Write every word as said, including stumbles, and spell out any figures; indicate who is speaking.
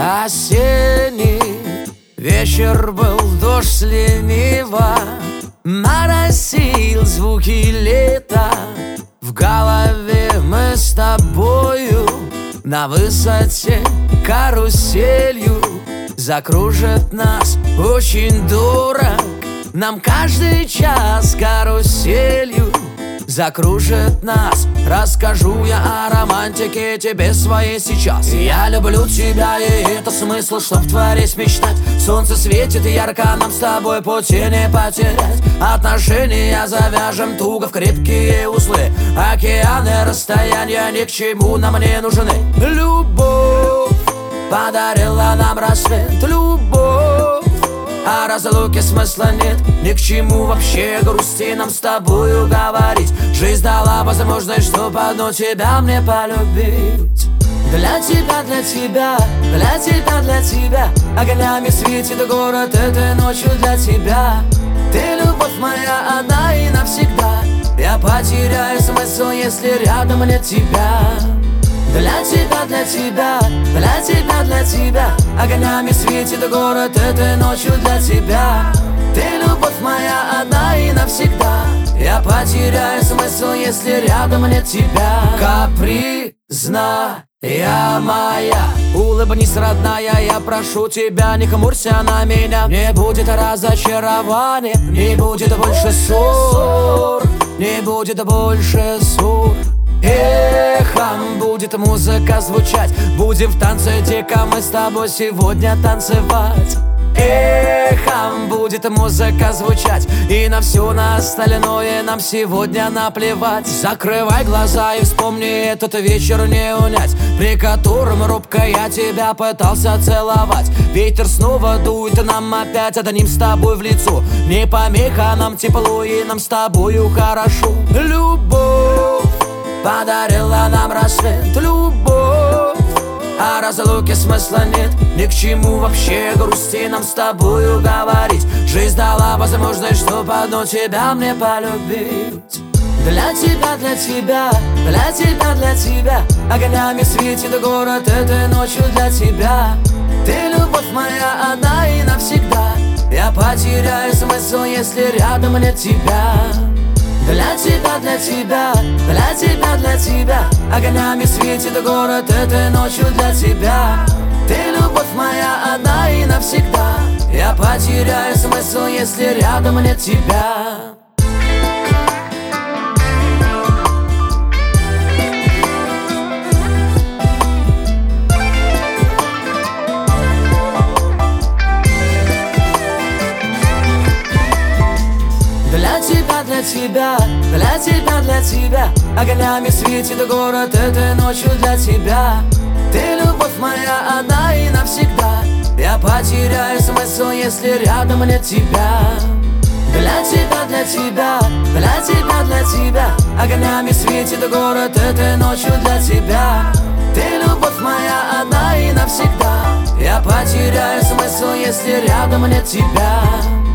Speaker 1: Осенний вечер был, дождь лениво моросил звуки лета. В голове мы с тобою на высоте каруселью. Закружит нас очень дурак, нам каждый час каруселью. Закружит нас, расскажу я о романтике тебе своей сейчас. Я люблю тебя, и это смысл, чтоб творить, мечтать. Солнце светит ярко, нам с тобой пути не потерять. Отношения завяжем туго в крепкие узлы. Океаны, расстояния ни к чему нам не нужны. Любовь подарила нам рассвет, любовь. О разлуке смысла нет, ни к чему вообще грусти нам с тобою говорить. Жизнь дала возможность, чтоб одну тебя мне полюбить. Для тебя, для тебя, для тебя, для тебя огнями светит город этой ночью для тебя. Ты любовь моя одна и навсегда. Я потеряю смысл, если рядом нет тебя. Для тебя, для тебя, для тебя, для тебя огнями светит город этой ночью для тебя. Ты любовь моя одна и навсегда. Я потеряю смысл, если рядом нет тебя. Капризная моя, улыбнись, родная, я прошу тебя, не хмурься на меня. Не будет разочарования, не будет больше ссор, не будет больше ссор. Эхом будет музыка звучать, будем в танце дико мы с тобой сегодня танцевать. Эхом будет музыка звучать, и на все на остальное нам сегодня наплевать. Закрывай глаза и вспомни этот вечер не унять, при котором робко я тебя пытался целовать. Ветер снова дует нам опять одним с тобой в лицо. Не помеха, нам тепло и нам с тобою хорошо. Любовь подарила нам рассвет, любовь. О разлуке смысла нет, ни к чему вообще грусти нам с тобою говорить. Жизнь дала возможность, чтоб одну тебя мне полюбить. Для тебя, для тебя, для тебя, для тебя огнями светит город этой ночью для тебя. Ты любовь моя одна и навсегда. Я потеряю смысл, если рядом нет тебя. Для тебя, для тебя, для тебя, для тебя огнями светит город этой ночью для тебя. Ты любовь моя одна и навсегда. Я потеряю смысл, если рядом нет тебя. Для тебя, для тебя, для тебя, для тебя огнями светит город этой ночью для тебя. Ты любовь моя одна и навсегда. Я потеряю смысл, если рядом нет тебя. Для тебя, для тебя, для тебя, для тебя огнями светит город этой ночью для тебя. Ты любовь моя одна и навсегда. Я потеряю смысл, если рядом нет тебя.